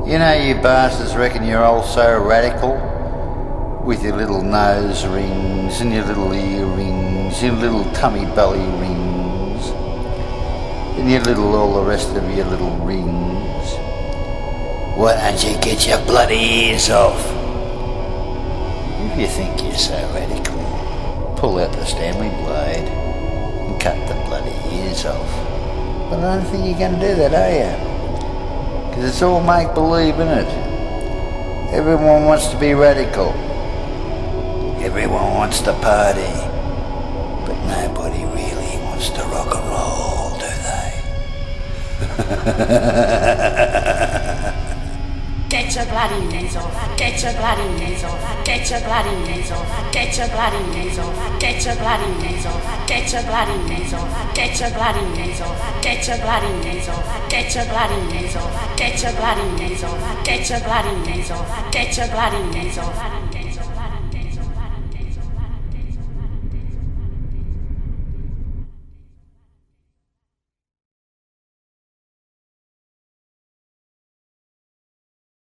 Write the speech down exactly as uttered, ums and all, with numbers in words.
You know you bastards reckon you're all so radical with your little nose rings and your little earrings, your little tummy belly rings, and your little all the rest of your little rings. Why don't you get your bloody ears off? If you think you're so radical, pull out the Stanley blade and cut the bloody ears off. But I don't think you're going to do that, are you? Because it's all make-believe, isn't it? Everyone wants to be radical. Everyone wants to party. But nobody really wants to rock and roll, do they? Get your bloody knees off, get your bloody knees off, get your bloody knees off, get your bloody knees off, get your bloody knees off, get your bloody knees off, get your bloody knees off, get your bloody knees off, get your bloody knees off, get your bloody knees off, get your bloody knees off, get your bloody knees off.